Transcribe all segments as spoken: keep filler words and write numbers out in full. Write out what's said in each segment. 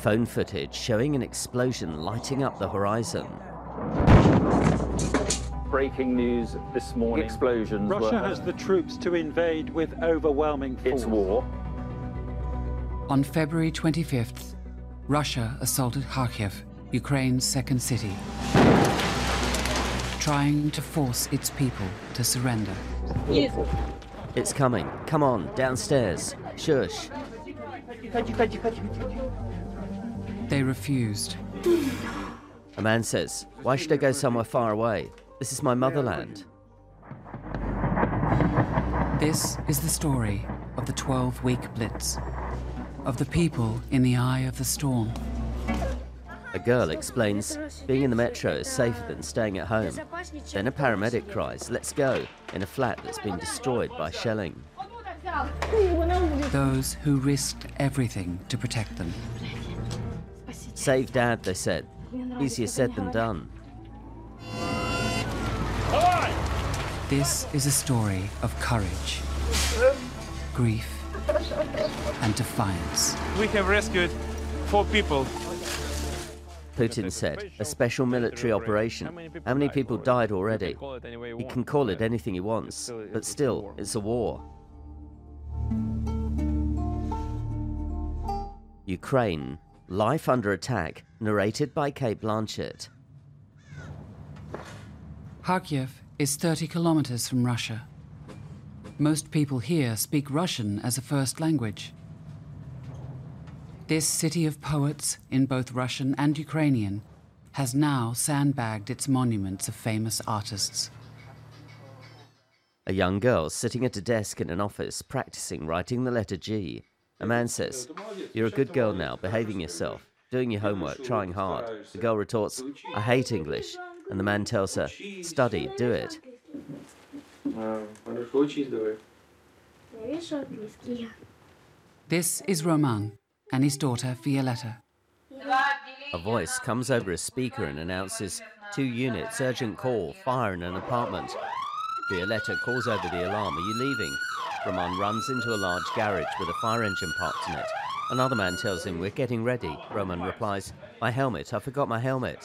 Phone footage showing an explosion lighting up the horizon. Breaking news this morning. Explosions. Russia were... has the troops to invade with overwhelming force. It's war. On February twenty-fifth, Russia assaulted Kharkiv, Ukraine's second city, trying to force its people to surrender. Yes. It's coming. Come on, downstairs. Shush. They refused. A man says, "Why should I go somewhere far away? This is my motherland." This is the story of the twelve-week blitz, of the people in the eye of the storm. A girl explains being in the metro is safer than staying at home. Then a paramedic cries, "Let's go," in a flat that's been destroyed by shelling. Those who risked everything to protect them. Save Dad, they said. Easier said than done. This is a story of courage, grief, and defiance. We have rescued four people. Putin said, a special military operation. How many people died already? He can call it anything he wants, but still, it's a war. Ukraine, Life Under Attack, narrated by Kate Blanchett. Kharkiv is thirty kilometers from Russia. Most people here speak Russian as a first language. This city of poets, in both Russian and Ukrainian, has now sandbagged its monuments of famous artists. A young girl sitting at a desk in an office practicing writing the letter G. A man says, "You're a good girl now, behaving yourself, doing your homework, trying hard." The girl retorts, "I hate English." And the man tells her, "Study, do it." This is Roman and his daughter Violetta. A voice comes over a speaker and announces, "Two units, urgent call, fire in an apartment." Violetta calls over the alarm, "Are you leaving?" Roman runs into a large garage with a fire engine parked in it. Another man tells him, "We're getting ready." Roman replies, "My helmet, I forgot my helmet."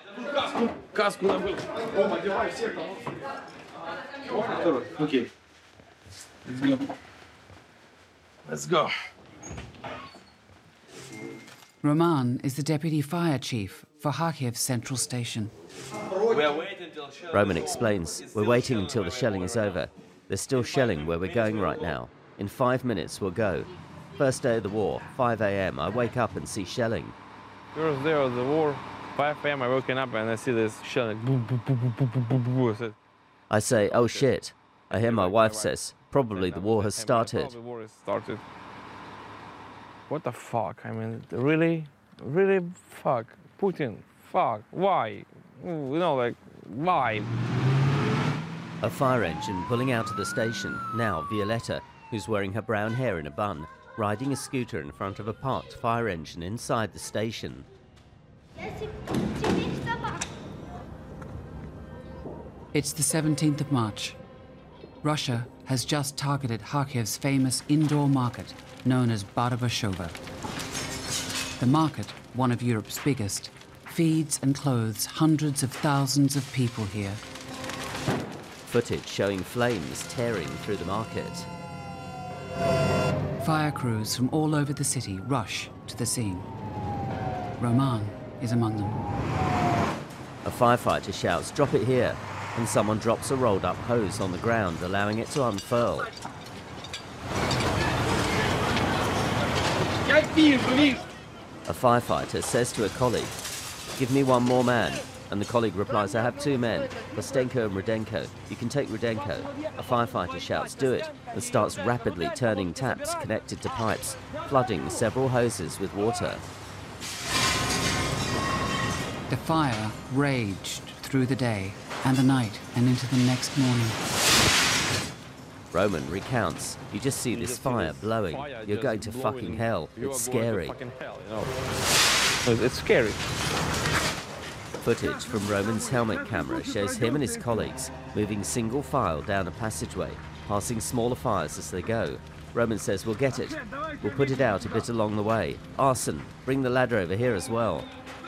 Okay. Let's go. Let's go. Roman is the deputy fire chief for Kharkiv Central Station. Roman explains, "We're waiting until the shelling is over. There's still shelling where we're going right now. In five minutes we'll go. First day of the war, five a m I wake up and see shelling." First day of the war, five a m I woken up and I see this shelling. Boom, boom, boom, boom, boom, boom, boom, boom. I say, "Oh shit." I hear my wife says, "Probably the war has started." The war has started. What the fuck? I mean, really? Really? Fuck. Putin. Fuck. Why? You know, like, why? A fire engine pulling out of the station. Now Violetta, who's wearing her brown hair in a bun, riding a scooter in front of a parked fire engine inside the station. It's the seventeenth of March. Russia has just targeted Kharkiv's famous indoor market, known as Barabashova. The market, one of Europe's biggest, feeds and clothes hundreds of thousands of people here. Footage showing flames tearing through the market. Fire crews from all over the city rush to the scene. Roman is among them. A firefighter shouts, "Drop it here," and someone drops a rolled-up hose on the ground, allowing it to unfurl. A firefighter says to a colleague, "Give me one more man," and the colleague replies, "I have two men, Kostenko and Rudenko. You can take Rudenko." A firefighter shouts, "Do it," and starts rapidly turning taps connected to pipes, flooding several hoses with water. The fire raged through the day and the night and into the next morning. Roman recounts, "You just see this fire blowing. You're going to fucking hell. It's scary." It's scary. Footage from Roman's helmet camera shows him and his colleagues moving single file down a passageway, passing smaller fires as they go. Roman says, we'll get it. We'll put it out a bit along the way. Arson, bring the ladder over here as well.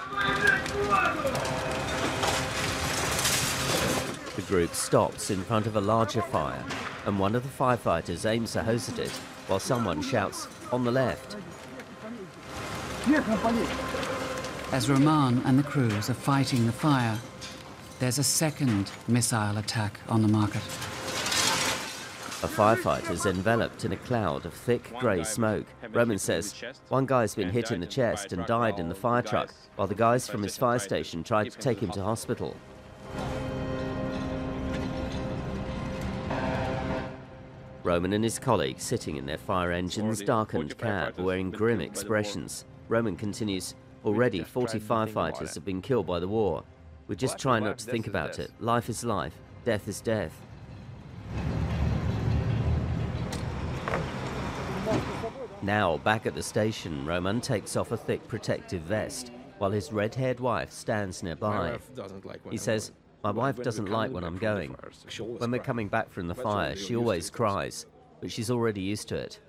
The group stops in front of a larger fire, and one of the firefighters aims a hose at it while someone shouts, on the left. As Roman and the crews are fighting the fire, there's a second missile attack on the market. A firefighter's enveloped in a cloud of thick grey smoke. Roman says one guy's been hit in the chest and died in the fire truck, while the guys from his fire station tried to take him to hospital. Roman and his colleague sitting in their fire engine's darkened cab, wearing grim expressions. Roman continues, already forty firefighters have been killed by the war. We just try not to think about it. Life is life, death is death. Now, back at the station, Roman takes off a thick protective vest, while his red-haired wife stands nearby. He says, my wife doesn't like when I'm going. When we're coming back from the fire, she always cries, but she's already used to it.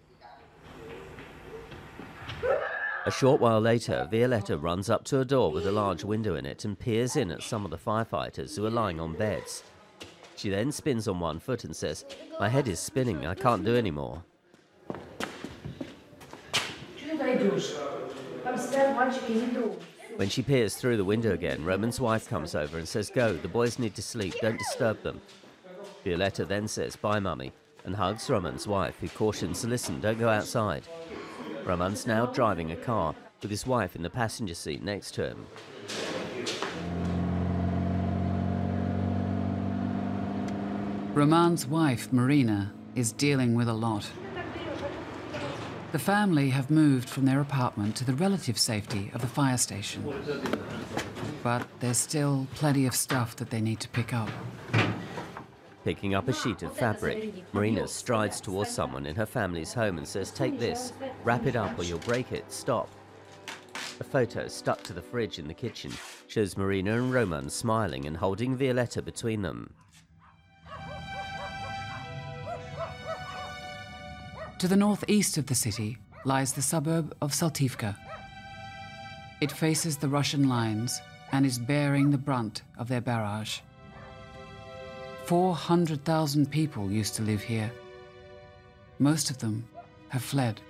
A short while later, Violetta runs up to a door with a large window in it and peers in at some of the firefighters who are lying on beds. She then spins on one foot and says, my head is spinning, I can't do any more. When she peers through the window again, Roman's wife comes over and says, go, the boys need to sleep, don't disturb them. Violetta then says, bye, mummy, and hugs Roman's wife, who cautions, listen, don't go outside. Roman's now driving a car with his wife in the passenger seat next to him. Roman's wife, Marina, is dealing with a lot. The family have moved from their apartment to the relative safety of the fire station. But there's still plenty of stuff that they need to pick up. Picking up a sheet of fabric, Marina strides towards someone in her family's home and says, take this, wrap it up or you'll break it, stop. A photo stuck to the fridge in the kitchen shows Marina and Roman smiling and holding Violetta between them. To the northeast of the city lies the suburb of Saltivka. It faces the Russian lines and is bearing the brunt of their barrage. four hundred thousand people used to live here. Most of them have fled.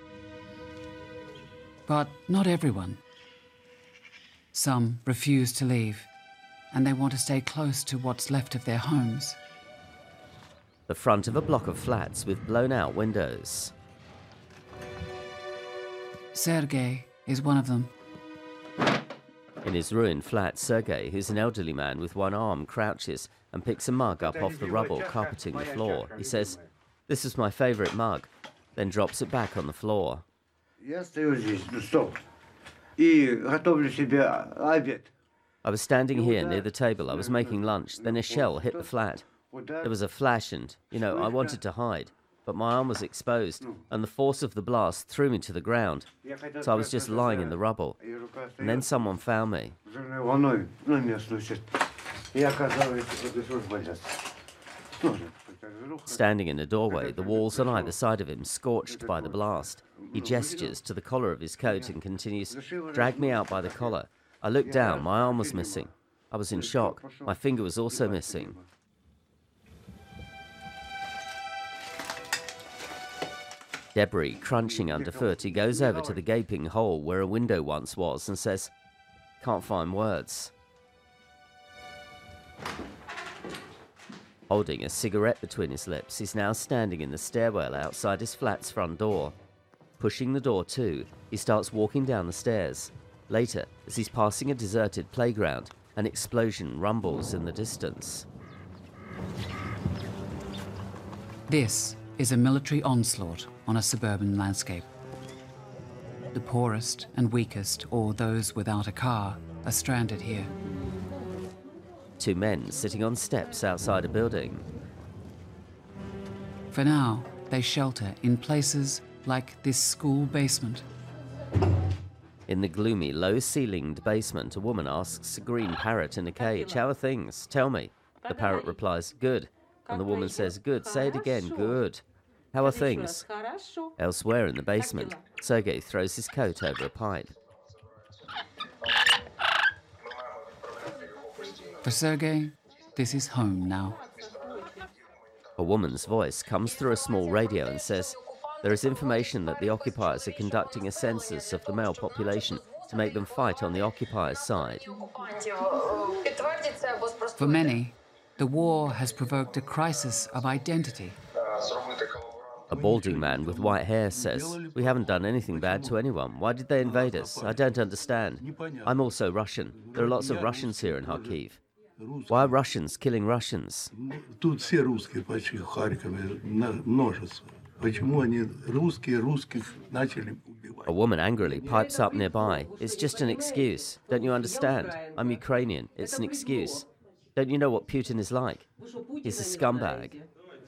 But not everyone. Some refuse to leave, and they want to stay close to what's left of their homes. The front of a block of flats with blown-out windows. Sergei is one of them. In his ruined flat, Sergei, who's an elderly man with one arm, crouches and picks a mug up off the rubble carpeting the floor. He says, this is my favorite mug, then drops it back on the floor. I was standing here near the table. I was making lunch. Then a shell hit the flat. There was a flash and, you know, I wanted to hide. But my arm was exposed, and the force of the blast threw me to the ground. So I was just lying in the rubble. And then someone found me. Standing in the doorway, the walls on either side of him scorched by the blast. He gestures to the collar of his coat and continues, drag me out by the collar. I looked down, my arm was missing. I was in shock. My finger was also missing. Debris crunching underfoot, he goes over to the gaping hole where a window once was and says, can't find words. Holding a cigarette between his lips, he's now standing in the stairwell outside his flat's front door. Pushing the door to, he starts walking down the stairs. Later, as he's passing a deserted playground, an explosion rumbles in the distance. This is a military onslaught on a suburban landscape. The poorest and weakest, or those without a car, are stranded here. Two men sitting on steps outside a building. For now, they shelter in places like this school basement. In the gloomy, low-ceilinged basement, a woman asks a green parrot in a cage, how are things? Tell me. The parrot replies, good. And the woman says, good, say it again, good. How are things? Elsewhere in the basement, Sergei throws his coat over a pipe. For Sergei, this is home now. A woman's voice comes through a small radio and says, there is information that the occupiers are conducting a census of the male population to make them fight on the occupiers' side. For many, the war has provoked a crisis of identity. A balding man with white hair says, we haven't done anything bad to anyone. Why did they invade us? I don't understand. I'm also Russian. There are lots of Russians here in Kharkiv. Why are Russians killing Russians? A woman angrily pipes up nearby. It's just an excuse. Don't you understand? I'm Ukrainian. It's an excuse. Don't you know what Putin is like? He's a scumbag.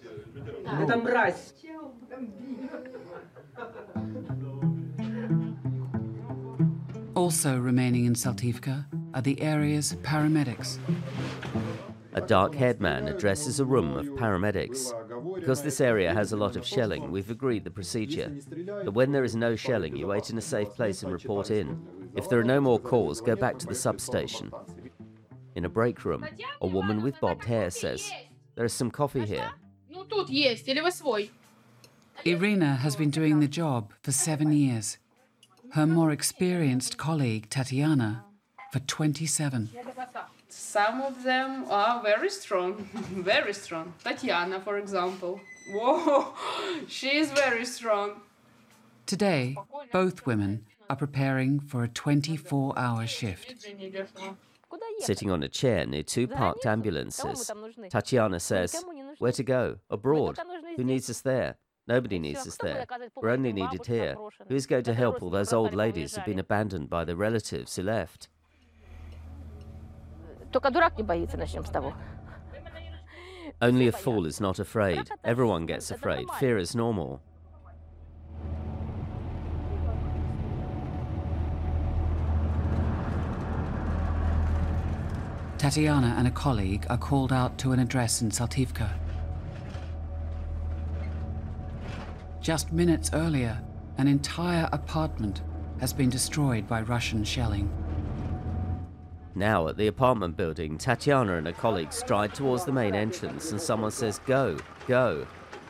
Also remaining in Saltivka are the area's paramedics. A dark-haired man addresses a room of paramedics. Because this area has a lot of shelling, we've agreed the procedure. That when there is no shelling, you wait in a safe place and report in. If there are no more calls, go back to the substation. In a break room, a woman with bobbed hair says, there is some coffee here. Irina has been doing the job for seven years. Her more experienced colleague, Tatiana, for twenty-seven. Some of them are very strong, very strong. Tatiana, for example. Whoa, she is very strong. Today, both women are preparing for a twenty-four hour shift. Sitting on a chair near two parked ambulances, Tatiana says, where to go? Abroad. Who needs us there? Nobody needs us there. We're only needed here. Who is going to help all those old ladies who've been abandoned by their relatives who left? Only a fool is not afraid. Everyone gets afraid. Fear is normal. Tatiana and a colleague are called out to an address in Saltivka. Just minutes earlier, an entire apartment has been destroyed by Russian shelling. Now at the apartment building, Tatiana and a colleague stride towards the main entrance and someone says, go, go.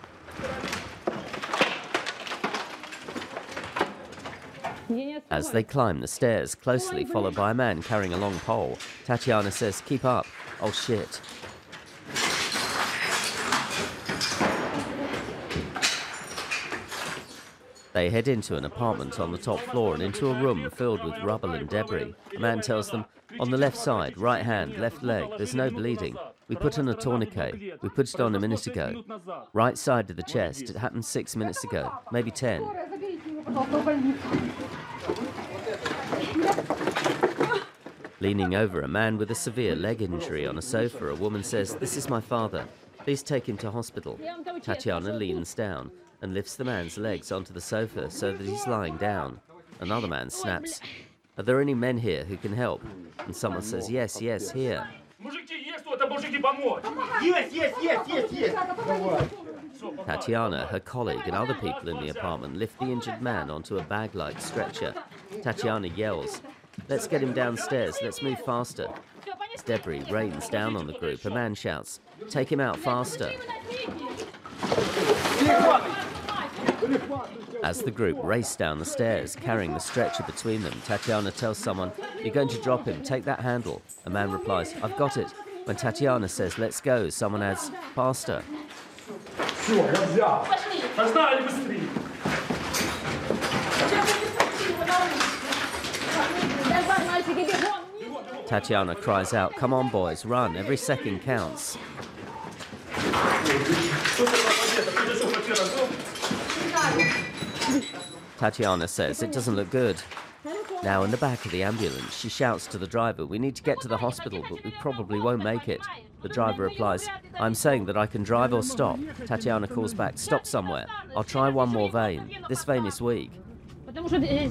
As they climb the stairs, closely followed by a man carrying a long pole, Tatiana says, keep up. Oh shit. They head into an apartment on the top floor and into a room filled with rubble and debris. A man tells them, on the left side, right hand, left leg, there's no bleeding. We put on a tourniquet. We put it on a minute ago. Right side to the chest, it happened six minutes ago, maybe ten. Leaning over a man with a severe leg injury on a sofa, a woman says, this is my father. Please take him to hospital. Tatiana leans down and lifts the man's legs onto the sofa so that he's lying down. Another man snaps, are there any men here who can help? And someone says, yes, yes, here. Tatiana, her colleague, and other people in the apartment lift the injured man onto a bag-like stretcher. Tatiana yells, let's get him downstairs, let's move faster. As debris rains down on the group, a man shouts, take him out faster. As the group race down the stairs, carrying the stretcher between them, Tatiana tells someone, you're going to drop him, take that handle. A man replies, I've got it. When Tatiana says, let's go, someone adds, faster. Tatiana cries out, come on boys, run, every second counts. Tatiana says it doesn't look good. Now in the back of the ambulance, she shouts to the driver, we need to get to the hospital, but we probably won't make it. The driver replies, I'm saying that I can drive or stop. Tatiana calls back, stop somewhere. I'll try one more vein. This vein is weak. The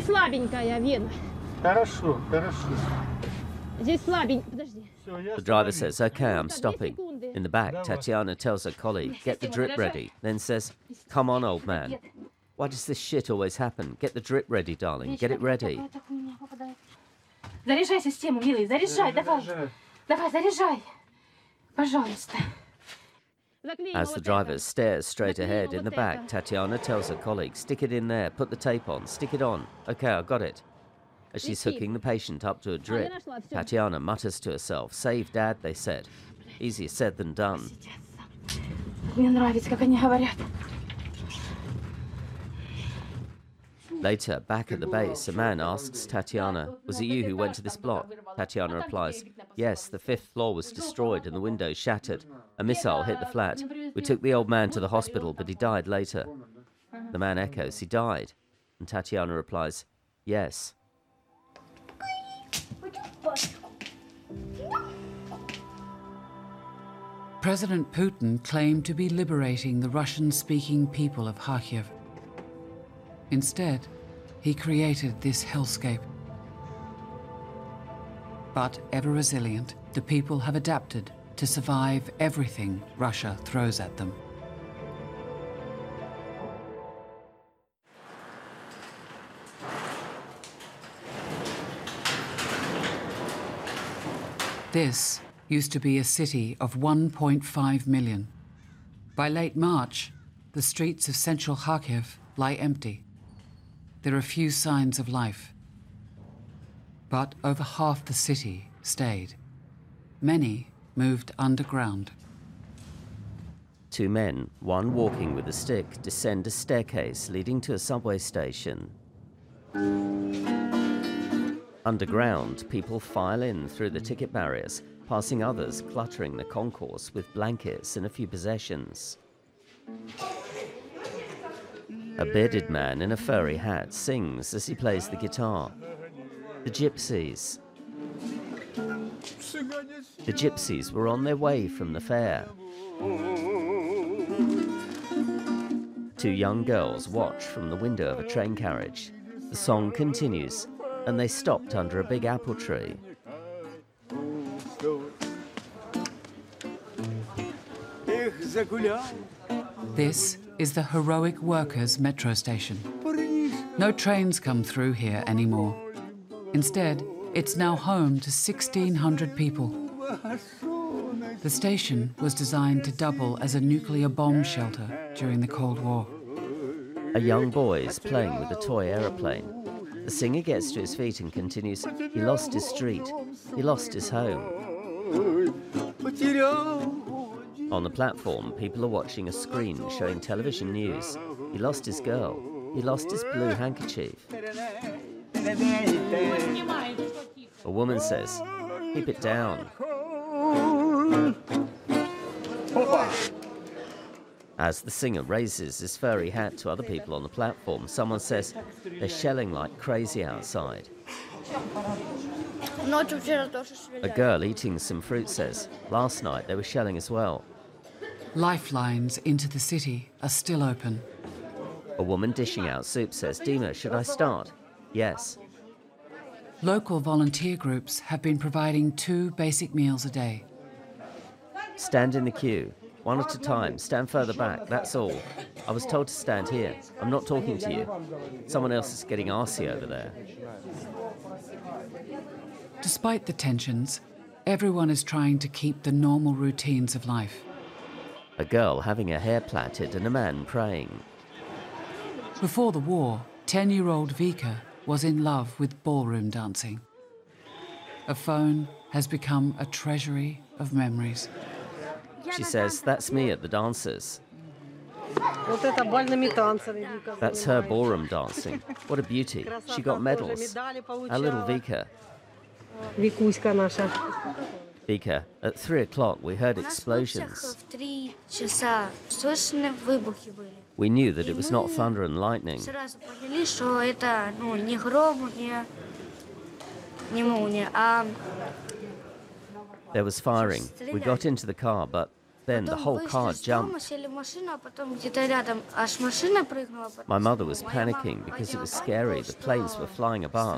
driver says, okay, I'm stopping. In the back, Tatiana tells her colleague, get the drip ready, then says, come on, old man. Why does this shit always happen? Get the drip ready, darling. Get it ready. Заряжай систему, милый, заряжай, давай. Давай, заряжай. Пожалуйста. As the driver stares straight ahead, in the back, Tatiana tells her colleague, stick it in there, put the tape on, stick it on. Okay, I got it. As she's hooking the patient up to a drip, Tatiana mutters to herself, save Dad, they said. Easier said than done. Мне нравится, как они говорят. Later, back at the base, a man asks Tatiana, was it you who went to this block? Tatiana replies, yes, the fifth floor was destroyed and the windows shattered. A missile hit the flat. We took the old man to the hospital, but he died later. The man echoes, he died. And Tatiana replies, yes. President Putin claimed to be liberating the Russian-speaking people of Kharkiv. Instead, he created this hellscape. But ever resilient, the people have adapted to survive everything Russia throws at them. This used to be a city of one point five million. By late March, the streets of central Kharkiv lie empty. There are few signs of life. But over half the city stayed. Many moved underground. Two men, one walking with a stick, descend a staircase leading to a subway station. Underground, people file in through the ticket barriers, passing others cluttering the concourse with blankets and a few possessions. A bearded man in a furry hat sings as he plays the guitar. The gypsies. The gypsies were on their way from the fair. Two young girls watch from the window of a train carriage. The song continues, and they stopped under a big apple tree. This is the Heroic Workers metro station. No trains come through here anymore. Instead, it's now home to sixteen hundred people. The station was designed to double as a nuclear bomb shelter during the Cold War. A young boy is playing with a toy aeroplane. The singer gets to his feet and continues, he lost his street, he lost his home. On the platform, people are watching a screen showing television news. He lost his girl. He lost his blue handkerchief. A woman says, keep it down. As the singer raises his furry hat to other people on the platform, someone says, they're shelling like crazy outside. A girl eating some fruit says, last night they were shelling as well. Lifelines into the city are still open. A woman dishing out soup says, Dima, should I start? Yes. Local volunteer groups have been providing two basic meals a day. Stand in the queue. One at a time. Stand further back. That's all. I was told to stand here. I'm not talking to you. Someone else is getting arsey over there. Despite the tensions, everyone is trying to keep the normal routines of life. A girl having her hair plaited and a man praying. Before the war, ten-year-old Vika was in love with ballroom dancing. A phone has become a treasury of memories. She says, that's me at the dances. That's her ballroom dancing. What a beauty. She got medals. Our little Vika. Vika, at three o'clock we heard explosions. We knew that it was not thunder and lightning. There was firing. We got into the car, but then the whole car jumped. My mother was panicking because it was scary. The planes were flying above.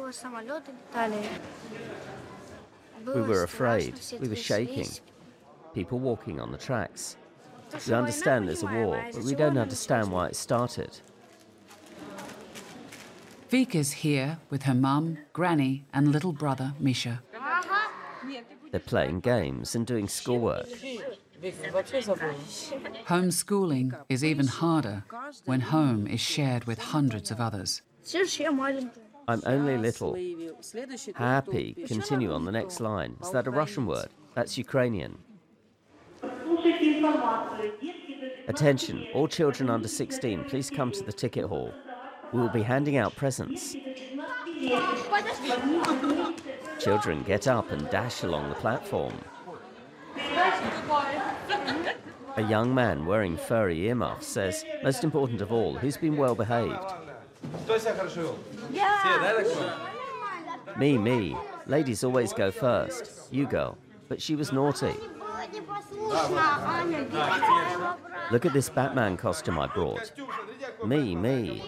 We were afraid. We were shaking. People walking on the tracks. We understand there's a war, but we don't understand why it started. Vika's here with her mum, granny, and little brother, Misha. They're playing games and doing schoolwork. Homeschooling is even harder when home is shared with hundreds of others. I'm only little. Happy, continue on the next line. Is that a Russian word? That's Ukrainian. Attention, all children under sixteen, please come to the ticket hall. We will be handing out presents. Children get up and dash along the platform. A young man wearing furry earmuffs says, most important of all, who's been well behaved? Me, me. Ladies always go first. You go. But she was naughty. Look at this Batman costume I brought. Me, me.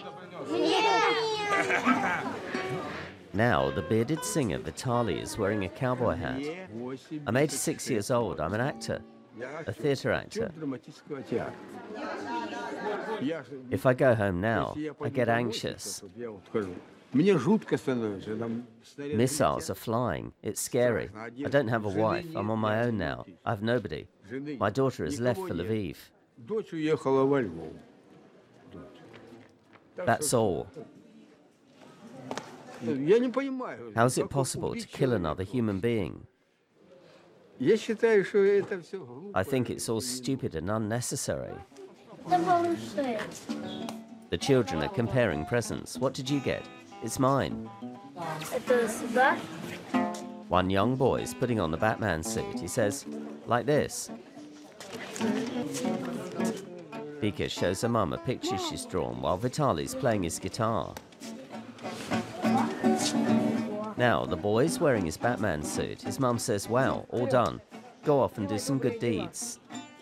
Now, the bearded singer Vitaly is wearing a cowboy hat. I'm eighty-six years old. I'm an actor, a theatre actor. If I go home now, I get anxious. Missiles are flying. It's scary. I don't have a wife. I'm on my own now. I have nobody. My daughter has left for Lviv. That's all. How is it possible to kill another human being? I think it's all stupid and unnecessary. The children are comparing presents. What did you get? It's mine. One young boy is putting on the Batman suit. He says, like this. Vika shows her mum a picture she's drawn while Vitaly's playing his guitar. Now, the boy's wearing his Batman suit. His mum says, wow, all done. Go off and do some good deeds.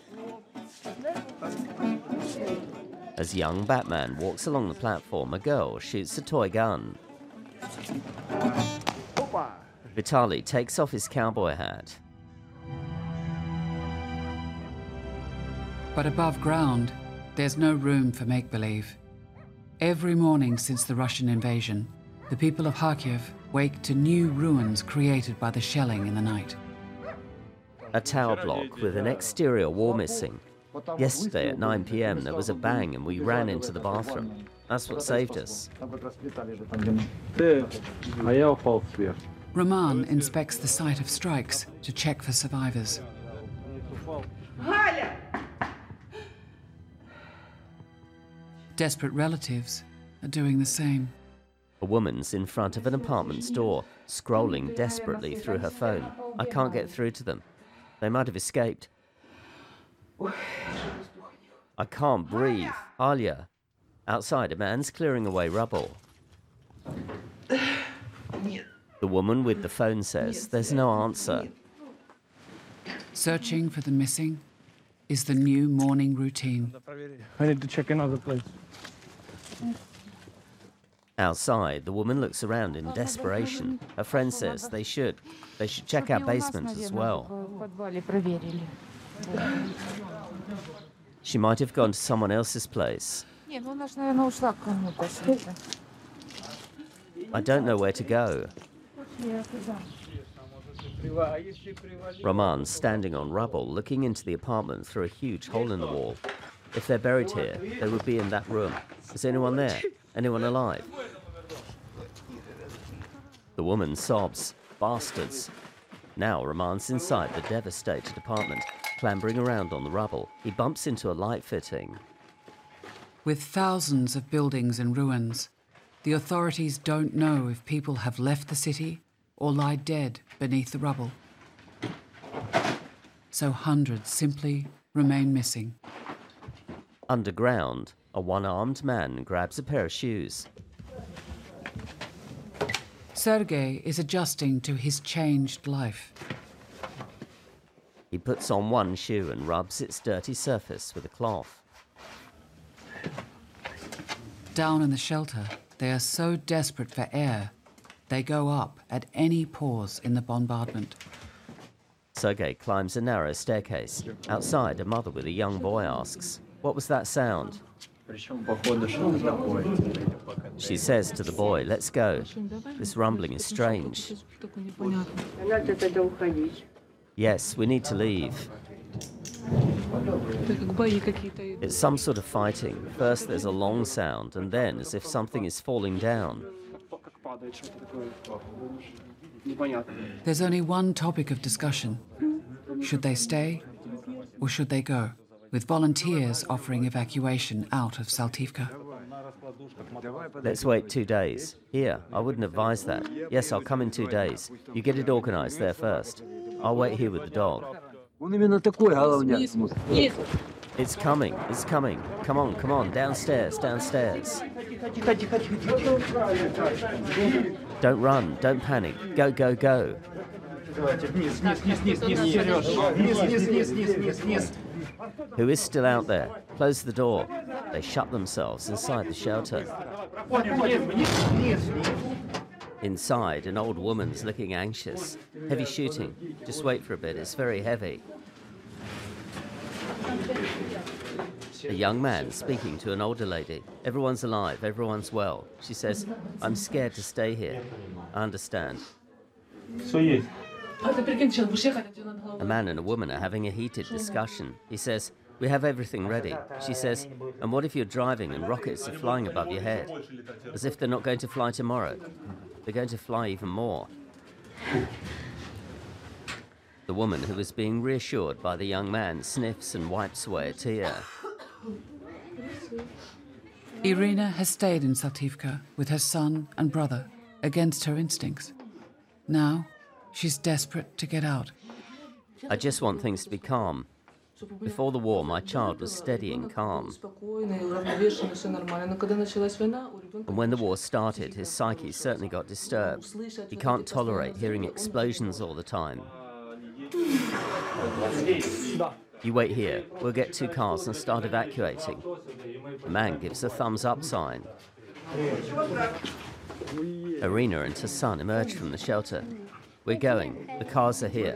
As young Batman walks along the platform, a girl shoots a toy gun. Vitaly takes off his cowboy hat. But above ground, there's no room for make-believe. Every morning since the Russian invasion, the people of Kharkiv wake to new ruins created by the shelling in the night. A tower block with an exterior wall missing. Yesterday at nine p m there was a bang and we ran into the bathroom. That's what saved us. Roman inspects the site of strikes to check for survivors. Desperate relatives are doing the same. A woman's in front of an apartment's door, scrolling desperately through her phone. I can't get through to them. They might have escaped. I can't breathe. Alia. Outside, a man's clearing away rubble. The woman with the phone says there's no answer. Searching for the missing is the new morning routine. I need to check another place. Outside, the woman looks around in desperation. Her friend says they should. They should check our basement as well. She might have gone to someone else's place. I don't know where to go. Roman's standing on rubble, looking into the apartment through a huge hole in the wall. If they're buried here, they would be in that room. Is anyone there? Anyone alive? The woman sobs. Bastards. Now Roman's inside the devastated apartment, clambering around on the rubble. He bumps into a light fitting. With thousands of buildings in ruins, the authorities don't know if people have left the city or lie dead beneath the rubble. So hundreds simply remain missing. Underground, a one-armed man grabs a pair of shoes. Sergei is adjusting to his changed life. He puts on one shoe and rubs its dirty surface with a cloth. Down in the shelter, they are so desperate for air, they go up at any pause in the bombardment. Sergei climbs a narrow staircase. Outside, a mother with a young boy asks, "What was that sound?" She says to the boy, let's go. This rumbling is strange. Yes, we need to leave. It's some sort of fighting. First there's a long sound, and then as if something is falling down. There's only one topic of discussion. Should they stay or should they go? With volunteers offering evacuation out of Saltivka. Let's wait two days. Here, I wouldn't advise that. Yes, I'll come in two days. You get it organized there first. I'll wait here with the dog. It's coming, it's coming. Come on, come on, downstairs, downstairs. Don't run, don't panic. Go, go, go. Who is still out there? Close the door. They shut themselves inside the shelter. Inside, an old woman's looking anxious. Heavy shooting. Just wait for a bit, it's very heavy. A young man speaking to an older lady. Everyone's alive, everyone's well. She says, I'm scared to stay here. I understand. A man and a woman are having a heated discussion. He says, we have everything ready. She says, and what if you're driving and rockets are flying above your head? As if they're not going to fly tomorrow. They're going to fly even more. The woman, who is being reassured by the young man, sniffs and wipes away a tear. Irina has stayed in Saltivka with her son and brother against her instincts. Now, she's desperate to get out. I just want things to be calm. Before the war, my child was steady and calm. And when the war started, his psyche certainly got disturbed. He can't tolerate hearing explosions all the time. You wait here. We'll get two cars and start evacuating. The man gives a thumbs up sign. Irina and her son emerge from the shelter. We're going. The cars are here.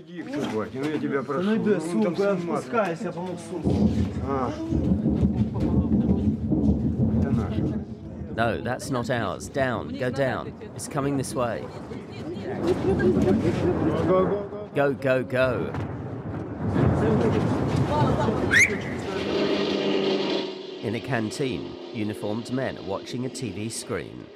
No, that's not ours. Down. Go down. It's coming this way. Go, go, go. In a canteen, uniformed men are watching a T V screen.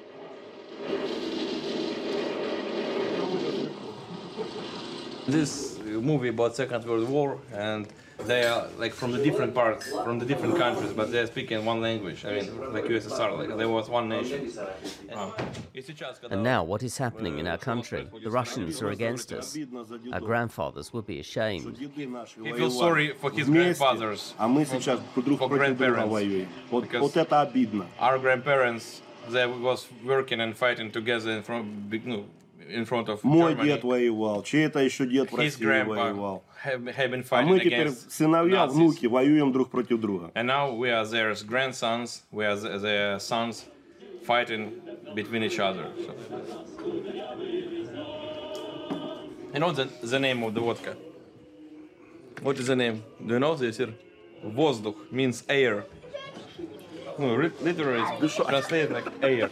This movie about Second World War, and they are like from the different parts, from the different countries, but they are speaking one language. I mean, like U S S R, like there was one nation. And now what is happening in our country? The Russians are against us. Our grandfathers would be ashamed. He feels sorry for his grandfathers, for, for grandparents. Because our grandparents, they was working and fighting together in front, no, in front of Мой Germany. дед воевал, чей-то еще дед в His России grandpa воевал. have, have been А fighting мы теперь against сыновья, Nazis. внуки воюем друг против друга. And now we are their grandsons, we are the- their sons fighting between each other. So. You know the, the name of the vodka? What is the name? Do you know this? Here? Воздух means air. No, ri- literally it's translated like air.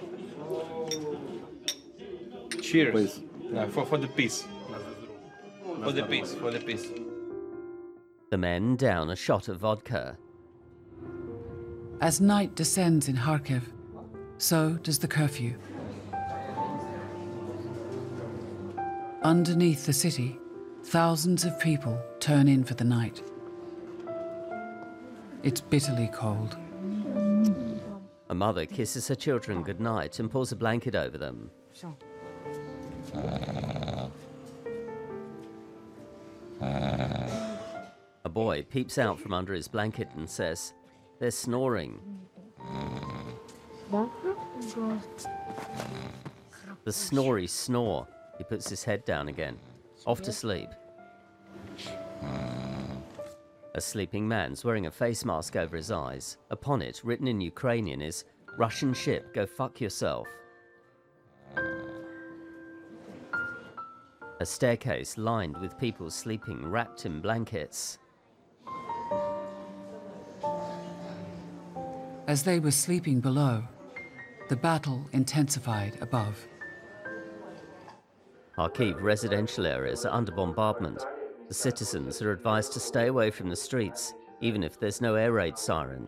Cheers. Yeah, for, for the peace. For the peace, for the peace. The men down a shot of vodka. As night descends in Kharkiv, so does the curfew. Underneath the city, thousands of people turn in for the night. It's bitterly cold. A mother kisses her children goodnight and pulls a blanket over them. A boy peeps out from under his blanket and says, they're snoring. The snory snore. He puts his head down again. Off to sleep. A sleeping man's wearing a face mask over his eyes. Upon it, written in Ukrainian, is, Russian ship, go fuck yourself. A staircase lined with people sleeping, wrapped in blankets. As they were sleeping below, the battle intensified above. Kharkiv residential areas are under bombardment. The citizens are advised to stay away from the streets, even if there's no air raid siren.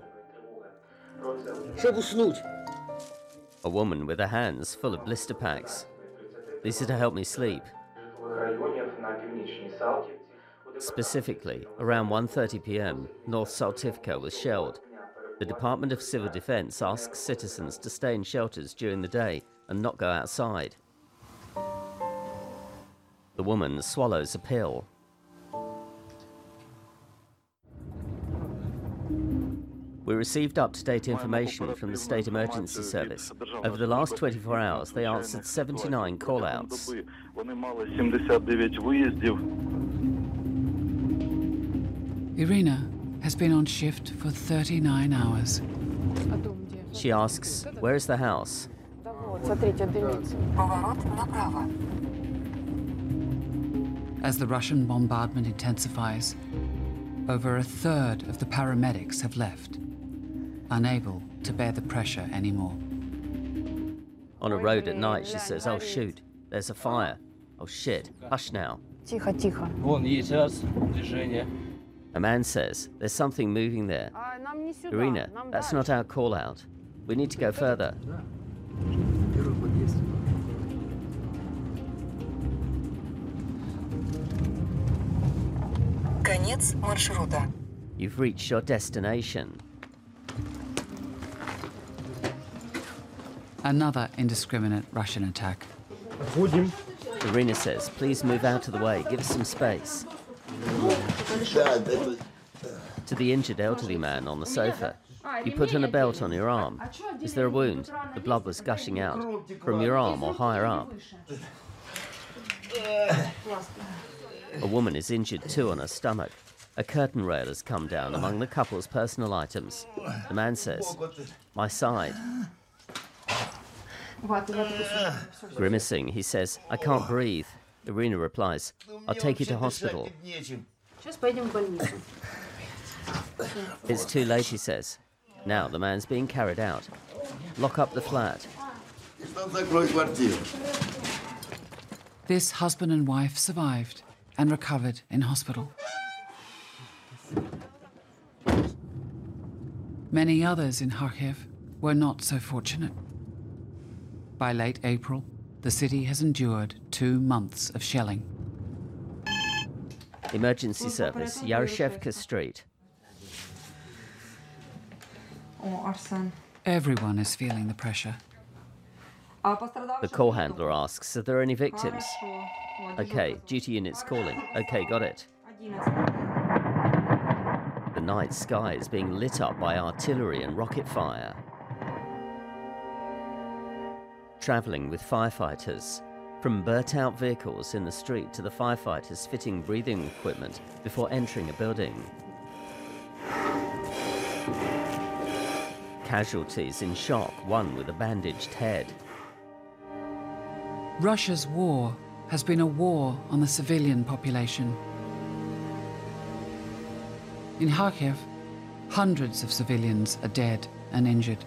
A woman with her hands full of blister packs. These are to help me sleep. Specifically, around one thirty p m, North Saltivka was shelled. The Department of Civil Defense asks citizens to stay in shelters during the day and not go outside. The woman swallows a pill. We received up-to-date information from the State Emergency Service. Over the last twenty-four hours, they answered seventy-nine call-outs. Irina has been on shift for thirty-nine hours. She asks, where is the house? As the Russian bombardment intensifies, over a third of the paramedics have left, unable to bear the pressure anymore. On a road at night, she says, oh shoot, there's a fire. Oh shit, hush now. A man says, there's something moving there. Irina, that's not our call out. We need to go further. You've reached your destination. Another indiscriminate Russian attack. Irina says, please move out of the way, give us some space. To the injured elderly man on the sofa. You put on a belt on your arm. Is there a wound? The blood was gushing out. From your arm or higher up. A woman is injured too on her stomach. A curtain rail has come down among the couple's personal items. The man says, my side. Grimacing, he says, I can't breathe. Irina replies, I'll take you to hospital. It's too late, he says. Now the man's being carried out. Lock up the flat. This husband and wife survived and recovered in hospital. Many others in Kharkiv were not so fortunate. By late April, the city has endured two months of shelling. Emergency service, Yaroshevka Street. Everyone is feeling the pressure. The call handler asks, are there any victims? Okay, duty unit's calling. Okay, got it. The night sky is being lit up by artillery and rocket fire. Travelling with firefighters. From burnt-out vehicles in the street to the firefighters fitting breathing equipment before entering a building. Casualties in shock, one with a bandaged head. Russia's war has been a war on the civilian population. In Kharkiv, hundreds of civilians are dead and injured.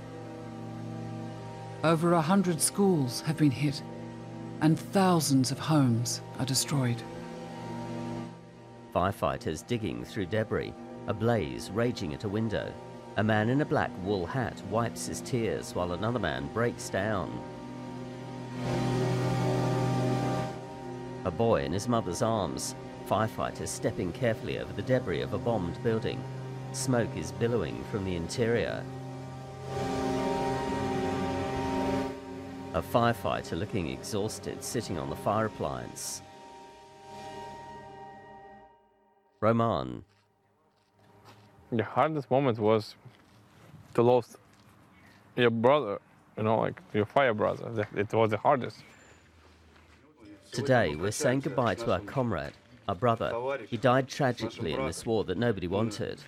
Over a hundred schools have been hit, and thousands of homes are destroyed. Firefighters digging through debris, a blaze raging at a window. A man in a black wool hat wipes his tears while another man breaks down. A boy in his mother's arms. Firefighters stepping carefully over the debris of a bombed building. Smoke is billowing from the interior. A firefighter looking exhausted, sitting on the fire appliance. Roman. The hardest moment was to lose your brother, you know, like your fire brother. It was the hardest. Today, we're saying goodbye to our comrade, our brother. He died tragically in this war that nobody wanted.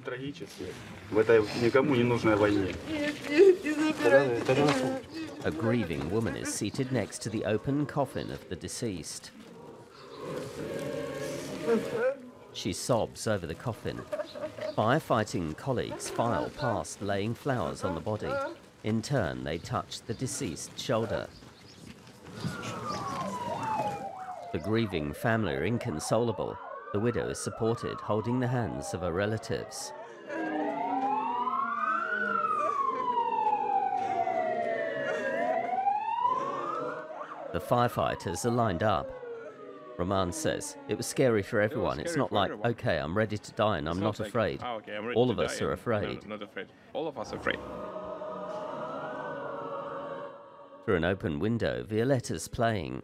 A grieving woman is seated next to the open coffin of the deceased. She sobs over the coffin. Firefighting colleagues file past, laying flowers on the body. In turn, they touch the deceased shoulder. The grieving family are inconsolable. The widow is supported, holding the hands of her relatives. The firefighters are lined up. Roman says, it was scary for everyone. It's not like, okay, I'm ready to die and I'm not afraid. All of us are afraid. Not afraid. All of us are afraid. Through an open window, Violetta's playing.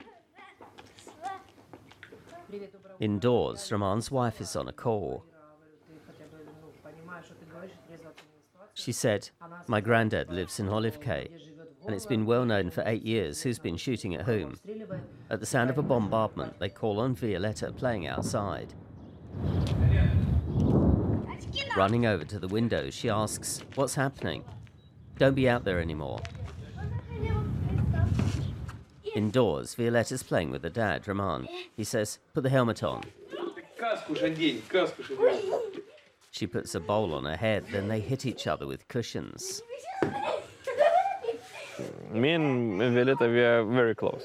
Indoors, Roman's wife is on a call. She said, my granddad lives in Holivke, and it's been well known for eight years who's been shooting at whom. At the sound of a bombardment, they call on Violetta playing outside. Running over to the window, she asks, what's happening? Don't be out there anymore. Indoors, Violetta's playing with her dad, Roman. He says, put the helmet on. She puts a bowl on her head, then they hit each other with cushions. Me and Violetta, we are very close.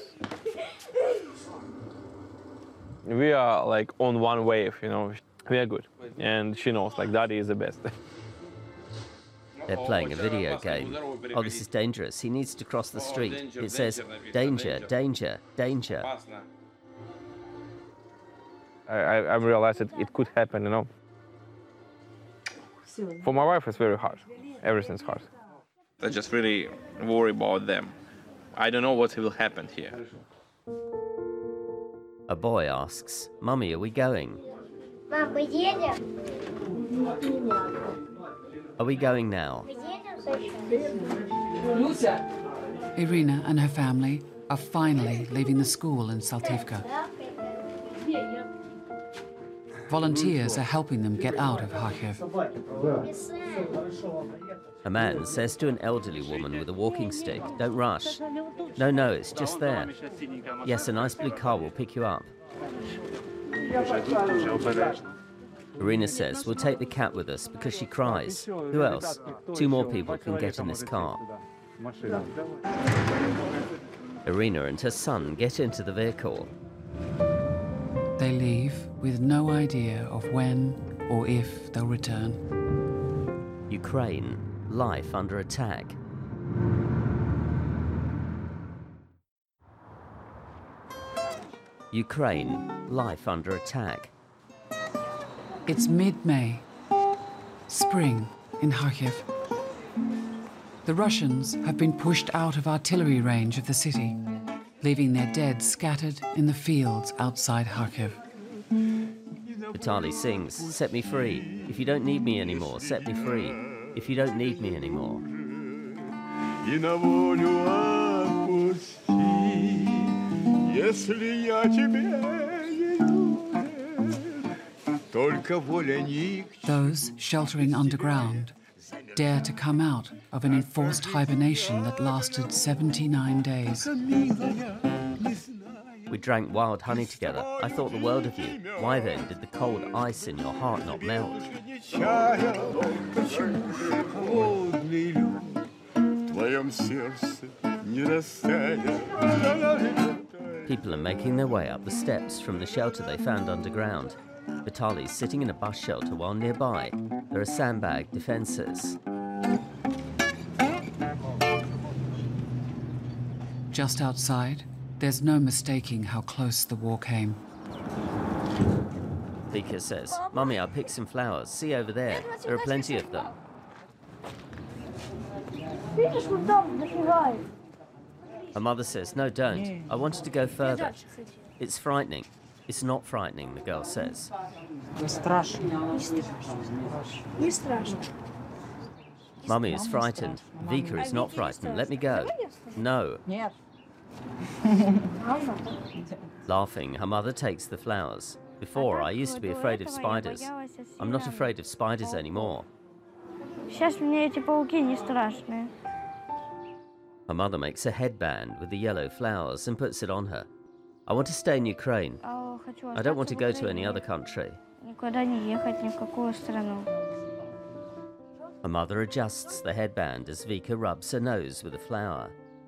We are like on one wave, you know. We are good. And she knows, like, Daddy is the best. They're playing a video game. Oh, this is dangerous. He needs to cross the street. It says, danger, danger, danger. I, I, I realized that it could happen, you know. For my wife, it's very hard. Everything's hard. I just really worry about them. I don't know what will happen here. A boy asks, Mummy, are we going? Mom, we едем. Are we going now? Irina and her family are finally leaving the school in Saltivka. Volunteers are helping them get out of Kharkiv. A man says to an elderly woman with a walking stick, don't rush. No, no, it's just there. Yes, a nice blue car will pick you up. Irina says, we'll take the cat with us because she cries. Who else? Two more people can get in this car. Irina and her son get into the vehicle. They leave with no idea of when or if they'll return. Ukraine, life under attack. Ukraine, life under attack. It's mid-May, spring in Kharkiv. The Russians have been pushed out of artillery range of the city, leaving their dead scattered in the fields outside Kharkiv. Vitaly sings, set me free. If you don't need me anymore, set me free. If you don't need me anymore. Those sheltering underground dare to come out of an enforced hibernation that lasted seventy-nine days. We drank wild honey together. I thought the world of you. Why then did the cold ice in your heart not melt? People are making their way up the steps from the shelter they found underground. Vitaly's sitting in a bus shelter while nearby there are sandbag defences. Just outside, there's no mistaking how close the war came. Vika says, Mummy, I picked some flowers. See over there. There are plenty of them. Her mother says, no, don't. I wanted to go further. It's frightening. It's not frightening, the girl says. Mummy is frightened. Vika is not frightened. Let me go. No. Laughing, her mother takes the flowers. Before, I used to be afraid of spiders. I'm not afraid of spiders anymore. Her mother makes a headband with the yellow flowers and puts it on her. I want to stay in Ukraine. I don't want to go to any other country. Her mother adjusts the headband as Vika rubs her nose with a flower.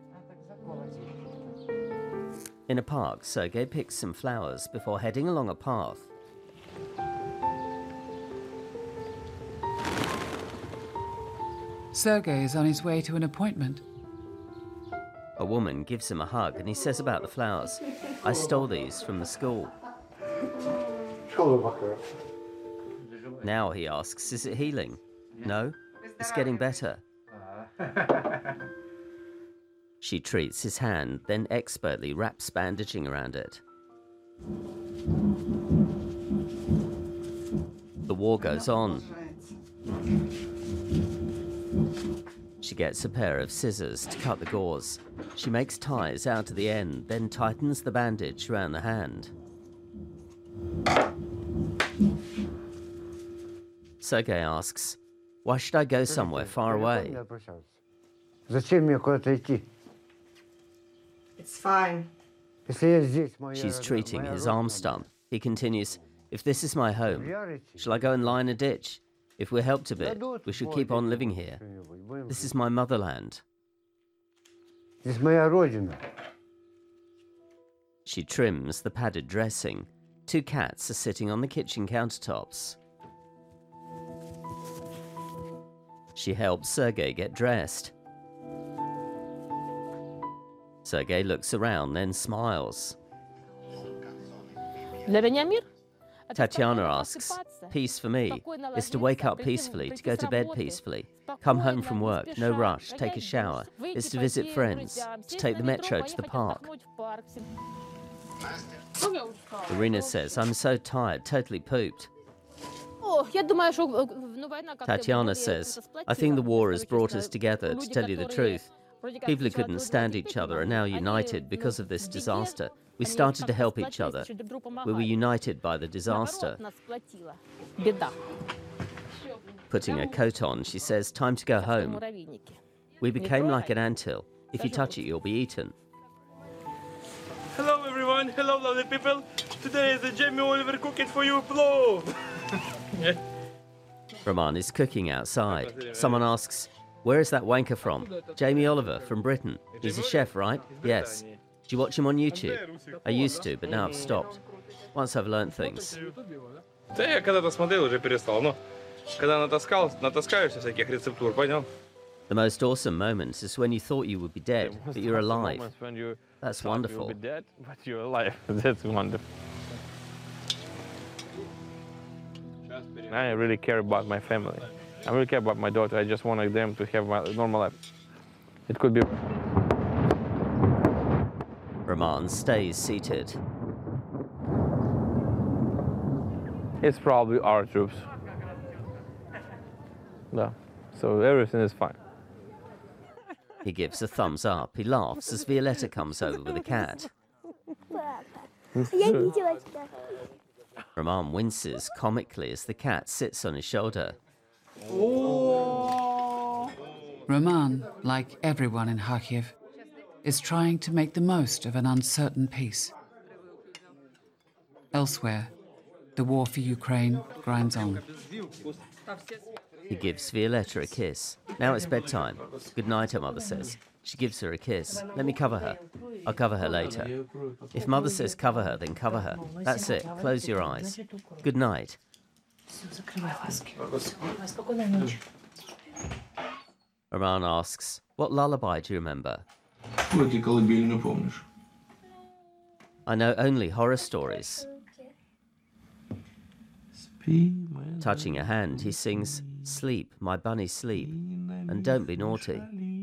In a park, Sergei picks some flowers before heading along a path. Sergei is on his way to an appointment. A woman gives him a hug and he says about the flowers, "I stole these from the school." Now he asks, is it healing? No, it's getting better. She treats his hand, then expertly wraps bandaging around it. The war goes on. She gets a pair of scissors to cut the gauze. She makes ties out to the end, then tightens the bandage around the hand. Sergei asks, "Why should I go somewhere far away?" It's fine. She's treating his arm stump. He continues, "If this is my home, shall I go and lie in a ditch? If we're helped a bit, we should keep on living here. This is my motherland." She trims the padded dressing. Two cats are sitting on the kitchen countertops. She helps Sergei get dressed. Sergei looks around, then smiles. Tatiana asks, "Peace for me is to wake up peacefully, to go to bed peacefully, come home from work, no rush, take a shower. It's to visit friends, to take the metro to the park." Irina says, "I'm so tired, totally pooped." Tatiana says, "I think the war has brought us together, to tell you the truth. People who couldn't stand each other are now united because of this disaster. We started to help each other. We were united by the disaster." Putting her coat on, she says, "Time to go home. We became like an anthill. If you touch it, you'll be eaten." Hello everyone, hello lovely people. Today is the Jamie Oliver cooking for you plov. Roman is cooking outside. Someone asks, "Where is that wanker from?" "Jamie Oliver, from Britain. He's a chef, right?" "Yes." "Do you watch him on YouTube?" "I used to, but now I've stopped. Once I've learned things." Да я когда-то смотрел, уже перестал, но когда натаскал, натаскаешься всяких рецептур, понял? The most awesome moment is when you thought you would be dead, but you're alive. That's wonderful. You'll be dead, but you're alive. That's wonderful. I really care about my family. I really care about my daughter. I just wanted them to have a normal life. It could be... Roman stays seated. It's probably our troops. No, so everything is fine. He gives a thumbs up. He laughs as Violetta comes over with a cat. Roman winces comically as the cat sits on his shoulder. Roman, like everyone in Kharkiv, is trying to make the most of an uncertain peace. Elsewhere, the war for Ukraine grinds on. He gives Violetta a kiss. Now it's bedtime. "Good night," her mother says. She gives her a kiss. "Let me cover her. I'll cover her later." If mother says cover her, then cover her. That's it. Close your eyes. Good night. Roman asks, "What lullaby do you remember?" "I know only horror stories." Touching her hand, he sings, "Sleep, my bunny, sleep, and don't be naughty."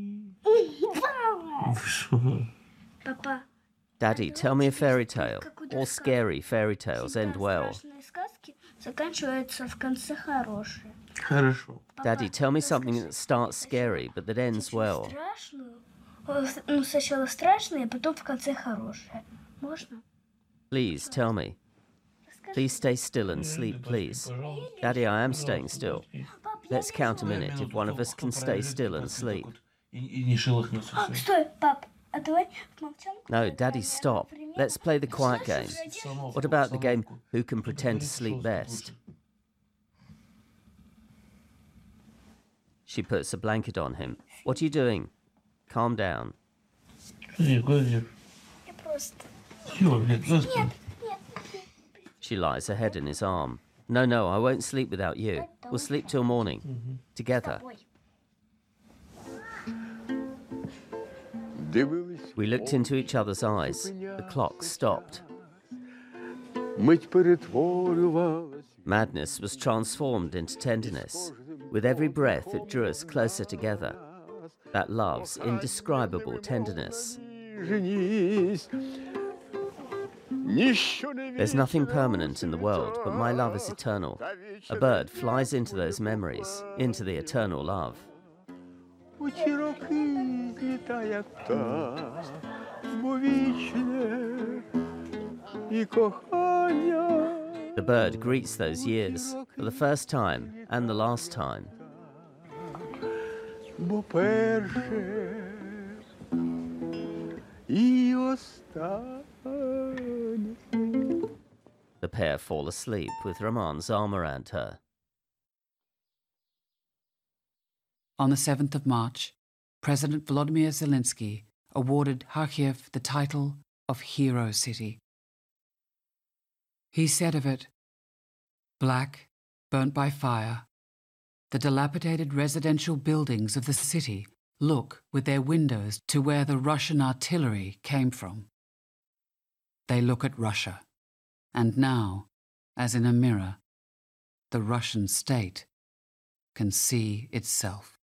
Papa. "Daddy, tell me a fairy tale. All scary fairy tales end well." "Daddy, tell me something that starts scary but that ends well." "Please, tell me. Please stay still and sleep, please." "Daddy, I am staying still. Let's count a minute if one of us can stay still and sleep." Стой, пап. No, Daddy, stop. Let's play the quiet game. What about the game who can pretend to sleep best? She puts a blanket on him. What are you doing? Calm down. She lies her head in his arm. No, no, I won't sleep without you. We'll sleep till morning. Mm-hmm. Together. We looked into each other's eyes. The clock stopped. Madness was transformed into tenderness. With every breath, it drew us closer together. That love's indescribable tenderness. There's nothing permanent in the world, but my love is eternal. A bird flies into those memories, into the eternal love. The bird greets those years for the first time and the last time. The pair fall asleep with Roman's arm around her. On the seventh of March, President Volodymyr Zelensky awarded Kharkiv the title of Hero City. He said of it, "Black, burnt by fire, the dilapidated residential buildings of the city look with their windows to where the Russian artillery came from. They look at Russia, and now, as in a mirror, the Russian state can see itself."